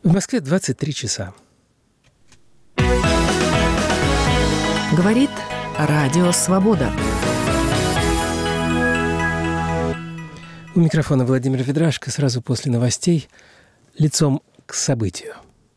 В Москве 23 часа. Говорит Радио Свобода. У микрофона Владимир Ведрашко. Сразу после новостей лицом к событию.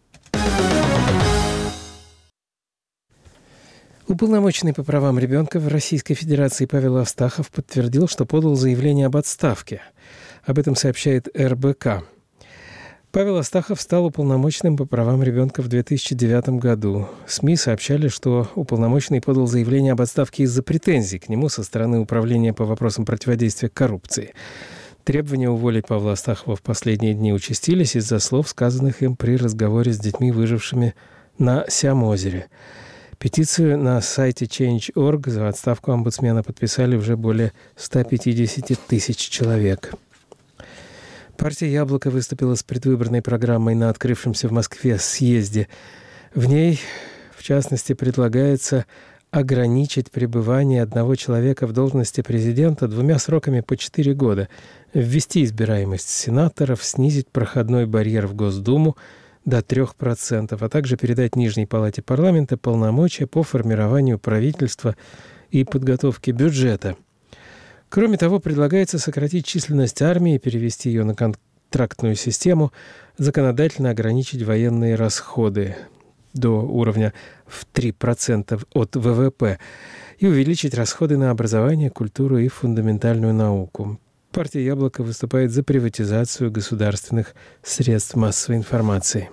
Уполномоченный по правам ребенка в Российской Федерации Павел Астахов подтвердил, что подал заявление об отставке. Об этом сообщает РБК. Павел Астахов стал уполномоченным по правам ребенка в 2009 году. СМИ сообщали, что уполномоченный подал заявление об отставке из-за претензий к нему со стороны Управления по вопросам противодействия коррупции. Требования уволить Павла Астахова в последние дни участились из-за слов, сказанных им при разговоре с детьми, выжившими на Сиам-озере. Петицию на сайте Change.org за отставку омбудсмена подписали уже более 150 тысяч человек. Партия «Яблоко» выступила с предвыборной программой на открывшемся в Москве съезде. В ней, в частности, предлагается ограничить пребывание одного человека в должности президента 2 сроками по 4 года, ввести избираемость сенаторов, снизить проходной барьер в Госдуму до 3%, а также передать Нижней палате парламента полномочия по формированию правительства и подготовке бюджета. Кроме того, предлагается сократить численность армии, перевести ее на контрактную систему, законодательно ограничить военные расходы до уровня в 3% от ВВП и увеличить расходы на образование, культуру и фундаментальную науку. Партия «Яблоко» выступает за приватизацию государственных средств массовой информации.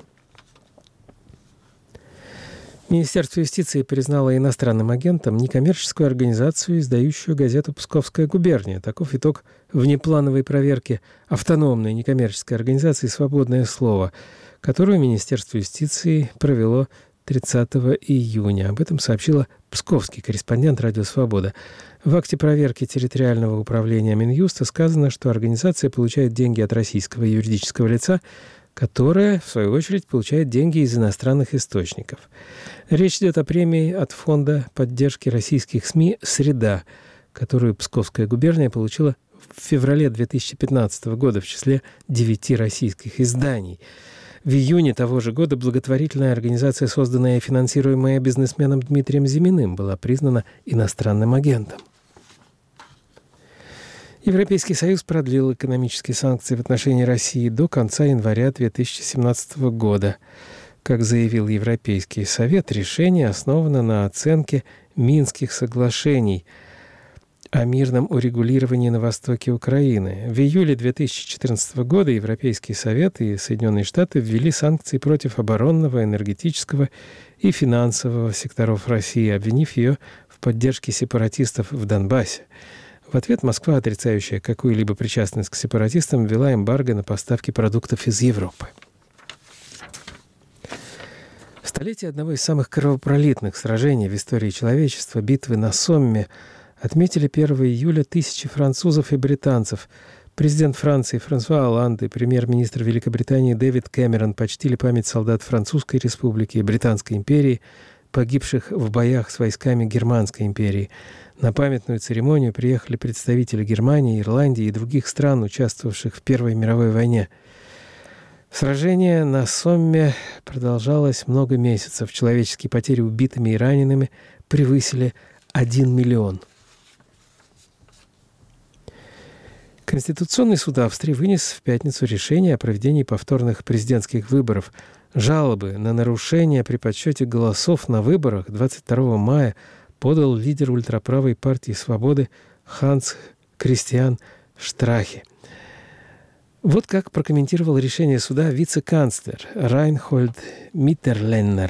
Министерство юстиции признало иностранным агентом некоммерческую организацию, издающую газету «Псковская губерния». Таков итог внеплановой проверки автономной некоммерческой организации «Свободное слово», которую Министерство юстиции провело 30 июня. Об этом сообщила псковский корреспондент «Радио Свобода». В акте проверки территориального управления Минюста сказано, что организация получает деньги от российского юридического лица, которая, в свою очередь, получает деньги из иностранных источников. Речь идет о премии от Фонда поддержки российских СМИ «Среда», которую Псковская губерния получила в феврале 2015 года в числе 9 российских изданий. В июне того же года благотворительная организация, созданная и финансируемая бизнесменом Дмитрием Зиминым, была признана иностранным агентом. Европейский Союз продлил экономические санкции в отношении России до конца января 2017 года. Как заявил Европейский Совет, решение основано на оценке Минских соглашений о мирном урегулировании на востоке Украины. В июле 2014 года Европейский Совет и Соединенные Штаты ввели санкции против оборонного, энергетического и финансового секторов России, обвинив ее в поддержке сепаратистов в Донбассе. В ответ Москва, отрицающая какую-либо причастность к сепаратистам, ввела эмбарго на поставки продуктов из Европы. Столетие одного из самых кровопролитных сражений в истории человечества, битвы на Сомме, отметили 1 июля тысячи французов и британцев. Президент Франции Франсуа Олланд и премьер-министр Великобритании Дэвид Кэмерон почтили память солдат Французской Республики и Британской империи, погибших в боях с войсками Германской империи. На памятную церемонию приехали представители Германии, Ирландии и других стран, участвовавших в Первой мировой войне. Сражение на Сомме продолжалось много месяцев. Человеческие потери убитыми и ранеными превысили 1 миллион. Конституционный суд Австрии вынес в пятницу решение о проведении повторных президентских выборов. Жалобы на нарушения при подсчете голосов на выборах 22 мая подал лидер ультраправой партии «Свободы» Ханс Кристиан Штрахе. Вот как прокомментировал решение суда вице-канцлер Райнхольд Миттерлендер.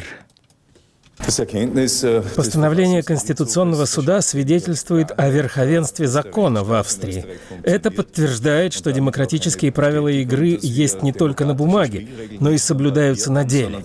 Постановление Конституционного суда свидетельствует о верховенстве закона в Австрии. Это подтверждает, что демократические правила игры есть не только на бумаге, но и соблюдаются на деле.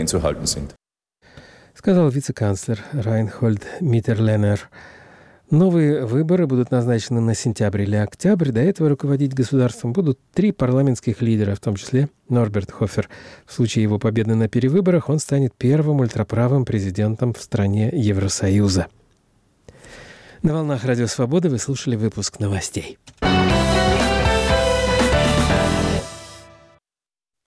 Сказал вице-канцлер Райнхольд Миттерлендер. Новые выборы будут назначены на сентябрь или октябрь. До этого руководить государством будут 3 парламентских лидера, в том числе Норберт Хофер. В случае его победы на перевыборах он станет первым ультраправым президентом в стране Евросоюза. На волнах Радио Свободы вы слушали выпуск новостей.